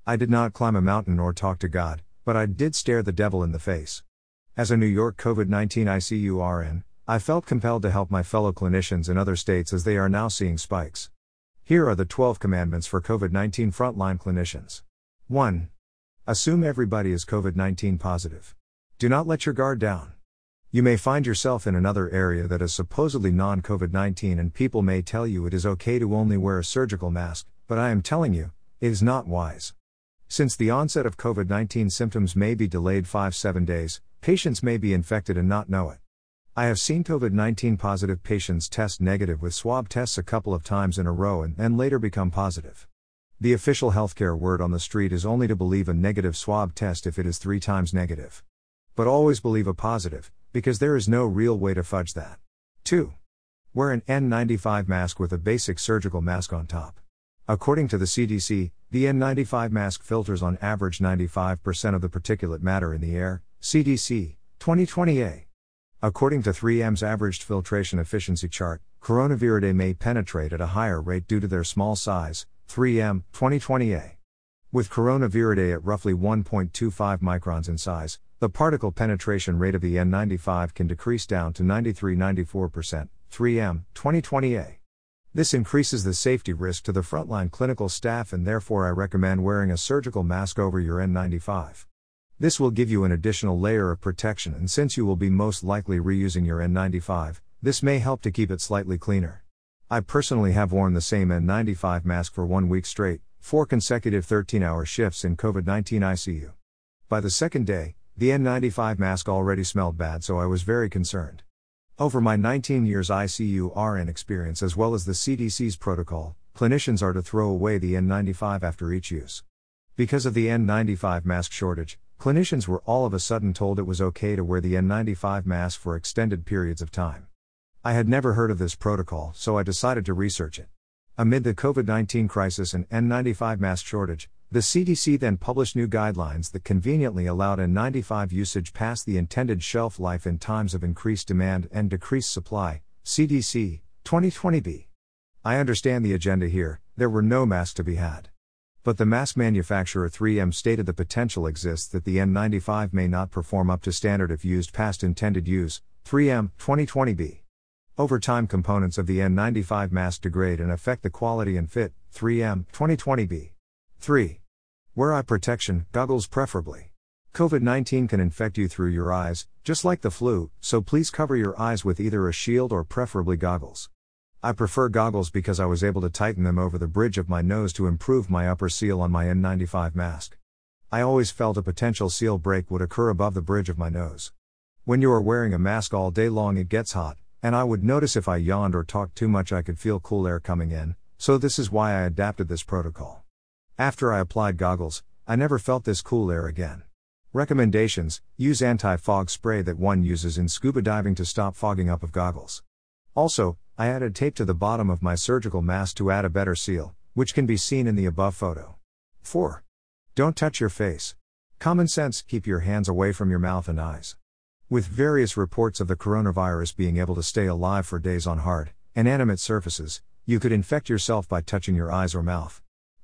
I did not climb a mountain or talk to God, but I did stare the devil in the face. As a New York COVID-19 ICU RN, I felt compelled to help my fellow clinicians in other states as they are now seeing spikes. Here are the 12 commandments for COVID-19 frontline clinicians. 1. Assume everybody is COVID-19 positive. Do not let your guard down. You may find yourself in another area that is supposedly non-COVID-19 and people may tell you it is okay to only wear a surgical mask, but I am telling you, it is not wise. Since the onset of COVID-19 symptoms may be delayed 5-7 days, patients may be infected and not know it. I have seen COVID-19 positive patients test negative with swab tests a couple of times in a row and then later become positive. The official healthcare word on the street is only to believe a negative swab test if it is 3 times negative. But always believe a positive, because there is no real way to fudge that. 2. Wear an N95 mask with a basic surgical mask on top. According to the CDC, the N95 mask filters on average 95% of the particulate matter in the air, CDC, 2020a. According to 3M's averaged filtration efficiency chart, Coronaviridae may penetrate at a higher rate due to their small size, 3M, 2020a. With Coronaviridae at roughly 1.25 microns in size, the particle penetration rate of the N95 can decrease down to 93-94%, 3M, 2020a. This increases the safety risk to the frontline clinical staff and therefore I recommend wearing a surgical mask over your N95. This will give you an additional layer of protection and since you will be most likely reusing your N95, this may help to keep it slightly cleaner. I personally have worn the same N95 mask for 1 week straight, 4 consecutive 13-hour shifts in COVID-19 ICU. By the second day, the N95 mask already smelled bad so I was very concerned. Over my 19 years ICU RN experience as well as the CDC's protocol, clinicians are to throw away the N95 after each use. Because of the N95 mask shortage, clinicians were all of a sudden told it was okay to wear the N95 mask for extended periods of time. I had never heard of this protocol, so I decided to research it. Amid the COVID-19 crisis and N95 mask shortage, the CDC then published new guidelines that conveniently allowed N95 usage past the intended shelf life in times of increased demand and decreased supply, CDC, 2020b. I understand the agenda here, there were no masks to be had. But the mask manufacturer 3M stated the potential exists that the N95 may not perform up to standard if used past intended use, 3M, 2020b. Over time components of the N95 mask degrade and affect the quality and fit, 3M, 2020b. 3. Wear eye protection, goggles preferably. COVID-19 can infect you through your eyes, just like the flu, so please cover your eyes with either a shield or preferably goggles. I prefer goggles because I was able to tighten them over the bridge of my nose to improve my upper seal on my N95 mask. I always felt a potential seal break would occur above the bridge of my nose. When you are wearing a mask all day long it gets hot, and I would notice if I yawned or talked too much I could feel cool air coming in, so this is why I adapted this protocol. After I applied goggles, I never felt this cool air again. Recommendations: use anti-fog spray that one uses in scuba diving to stop fogging up of goggles. Also, I added tape to the bottom of my surgical mask to add a better seal, which can be seen in the above photo. 4. Don't touch your face. Common sense: keep your hands away from your mouth and eyes. With various reports of the coronavirus being able to stay alive for days on hard, inanimate surfaces, you could infect yourself by touching your eyes or mouth.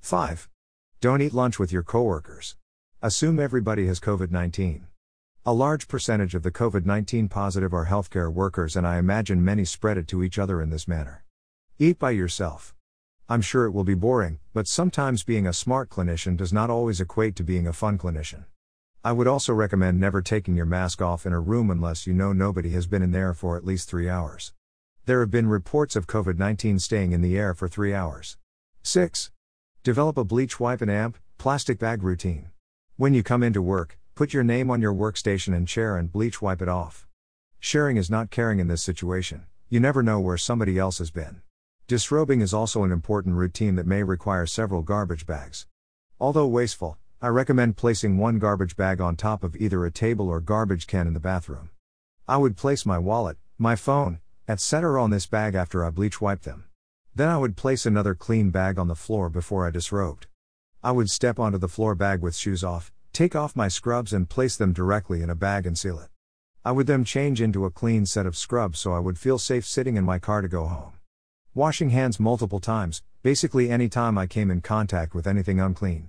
5. Don't eat lunch with your coworkers. Assume everybody has COVID-19. A large percentage of the COVID-19 positive are healthcare workers and I imagine many spread it to each other in this manner. Eat by yourself. I'm sure it will be boring, but sometimes being a smart clinician does not always equate to being a fun clinician. I would also recommend never taking your mask off in a room unless you know nobody has been in there for at least 3 hours. There have been reports of COVID-19 staying in the air for 3 hours. 6. Develop a bleach wipe and amp, plastic bag routine. When you come into work, put your name on your workstation and chair and bleach wipe it off. Sharing is not caring in this situation, you never know where somebody else has been. Disrobing is also an important routine that may require several garbage bags. Although wasteful, I recommend placing one garbage bag on top of either a table or garbage can in the bathroom. I would place my wallet, my phone, etc. on this bag after I bleach wiped them. Then I would place another clean bag on the floor before I disrobed. I would step onto the floor bag with shoes off, take off my scrubs and place them directly in a bag and seal it. I would then change into a clean set of scrubs so I would feel safe sitting in my car to go home. Washing hands multiple times, basically any time I came in contact with anything unclean.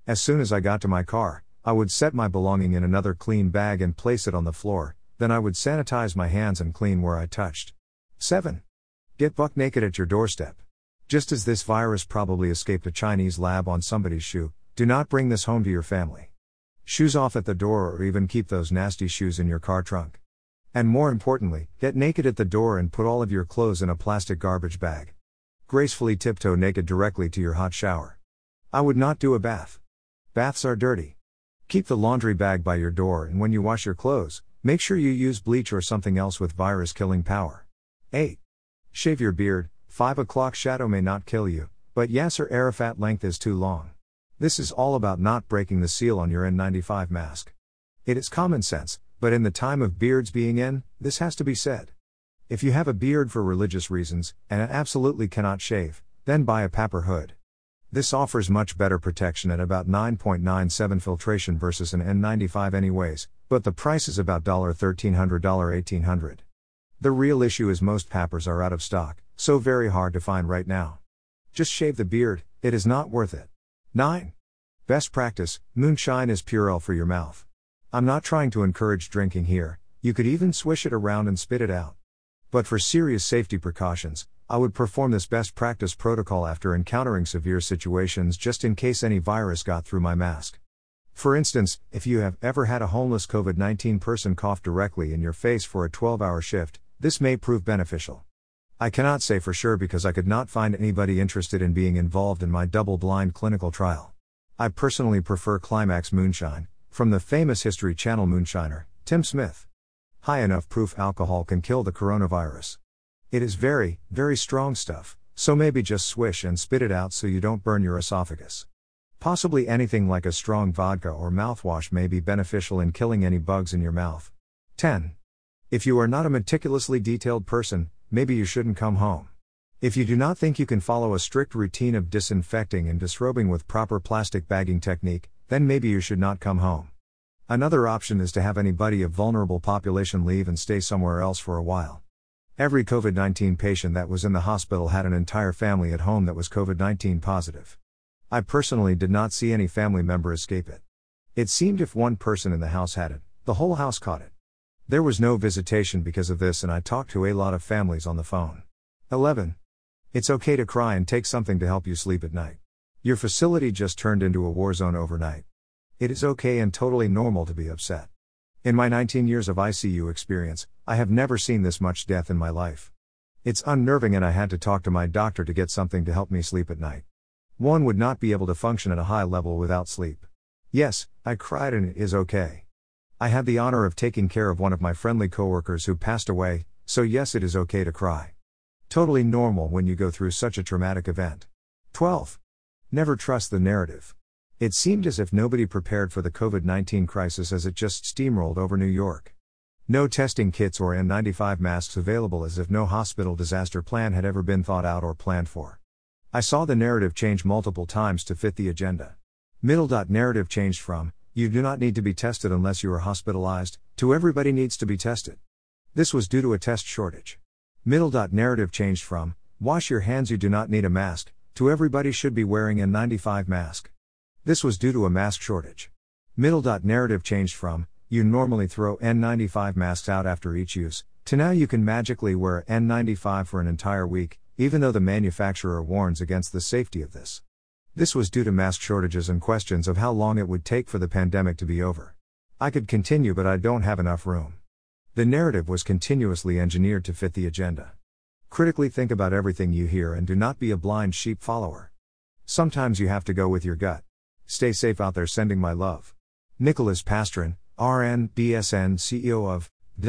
As soon as I got to my car, I would set my belonging in another clean bag and place it on the floor, then I would sanitize my hands and clean where I touched. 7. Get buck naked at your doorstep. Just as this virus probably escaped a Chinese lab on somebody's shoe, do not bring this home to your family. Shoes off at the door, or even keep those nasty shoes in your car trunk. And more importantly, get naked at the door and put all of your clothes in a plastic garbage bag. Gracefully tiptoe naked directly to your hot shower. I would not do a bath. Baths are dirty. Keep the laundry bag by your door, and when you wash your clothes, make sure you use bleach or something else with virus-killing power. 8. Shave your beard. 5 o'clock shadow may not kill you, but Yasser Arafat length is too long. This is all about not breaking the seal on your N95 mask. It is common sense, but in the time of beards being in, this has to be said. If you have a beard for religious reasons, and absolutely cannot shave, then buy a Papper hood. This offers much better protection at about 9.97 filtration versus an N95 anyways, but the price is about $1,300 $1,800. The real issue is most Pappers are out of stock, so very hard to find right now. Just shave the beard, it is not worth it. 9. Best practice, moonshine is Purell for your mouth. I'm not trying to encourage drinking here, you could even swish it around and spit it out. But for serious safety precautions, I would perform this best practice protocol after encountering severe situations just in case any virus got through my mask. For instance, if you have ever had a homeless COVID-19 person cough directly in your face for a 12-hour shift, this may prove beneficial. I cannot say for sure because I could not find anybody interested in being involved in my double-blind clinical trial. I personally prefer Climax Moonshine, from the famous History Channel moonshiner, Tim Smith. High enough proof alcohol can kill the coronavirus. It is very, very strong stuff, so maybe just swish and spit it out so you don't burn your esophagus. Possibly anything like a strong vodka or mouthwash may be beneficial in killing any bugs in your mouth. 10. If you are not a meticulously detailed person, maybe you shouldn't come home. If you do not think you can follow a strict routine of disinfecting and disrobing with proper plastic bagging technique, then maybe you should not come home. Another option is to have anybody of vulnerable population leave and stay somewhere else for a while. Every COVID-19 patient that was in the hospital had an entire family at home that was COVID-19 positive. I personally did not see any family member escape it. It seemed if one person in the house had it, the whole house caught it. There was no visitation because of this, and I talked to a lot of families on the phone. 11. It's okay to cry and take something to help you sleep at night. Your facility just turned into a war zone overnight. It is okay and totally normal to be upset. In my 19 years of ICU experience, I have never seen this much death in my life. It's unnerving, and I had to talk to my doctor to get something to help me sleep at night. One would not be able to function at a high level without sleep. Yes, I cried, and it is okay. I had the honor of taking care of one of my friendly coworkers who passed away, so yes, it is okay to cry. Totally normal when you go through such a traumatic event. 12. Never trust the narrative. It seemed as if nobody prepared for the COVID-19 crisis as it just steamrolled over New York. No testing kits or N95 masks available, as if no hospital disaster plan had ever been thought out or planned for. I saw the narrative change multiple times to fit the agenda. Narrative changed from, you do not need to be tested unless you are hospitalized, to everybody needs to be tested. This was due to a test shortage. Narrative changed from, wash your hands, you do not need a mask, to everybody should be wearing a N95 mask. This was due to a mask shortage. Narrative changed from, you normally throw N95 masks out after each use, to now you can magically wear N95 for an entire week, even though the manufacturer warns against the safety of this. This was due to mask shortages and questions of how long it would take for the pandemic to be over. I could continue, but I don't have enough room. The narrative was continuously engineered to fit the agenda. Critically think about everything you hear and do not be a blind sheep follower. Sometimes you have to go with your gut. Stay safe out there, sending my love. Nicholas Pastrin, RN, BSN, CEO of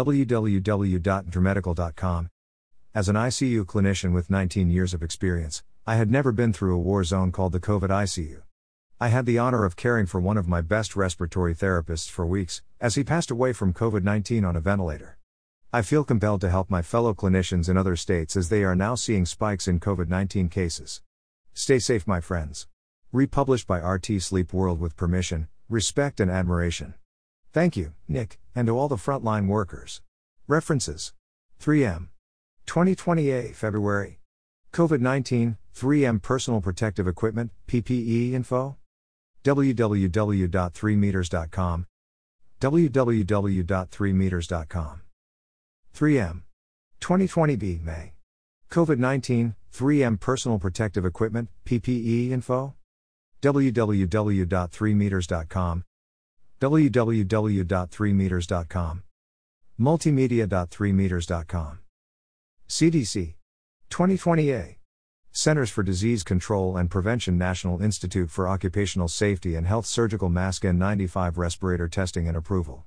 www.dramedical.com. As an ICU clinician with 19 years of experience, I had never been through a war zone called the COVID ICU. I had the honor of caring for one of my best respiratory therapists for weeks, as he passed away from COVID-19 on a ventilator. I feel compelled to help my fellow clinicians in other states as they are now seeing spikes in COVID-19 cases. Stay safe, my friends. Republished by RT Sleep World with permission, respect and admiration. Thank you, Nick, and to all the frontline workers. References. 3M. 2020 February. COVID-19, 3M Personal Protective Equipment, PPE info. www.3meters.com, www.3meters.com. 3M. 2020b May. COVID-19, 3M Personal Protective Equipment, PPE info? www.3meters.com, www.3meters.com. Multimedia.3meters.com. CDC. 2020a. Centers for Disease Control and Prevention, National Institute for Occupational Safety and Health, Surgical Mask N95 Respirator Testing and Approval.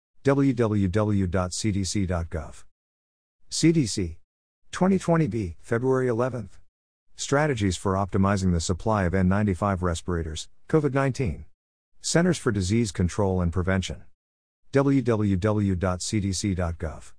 www.cdc.gov. CDC. 2020b, February 11th. Strategies for Optimizing the Supply of N95 Respirators, COVID-19. Centers for Disease Control and Prevention. www.cdc.gov.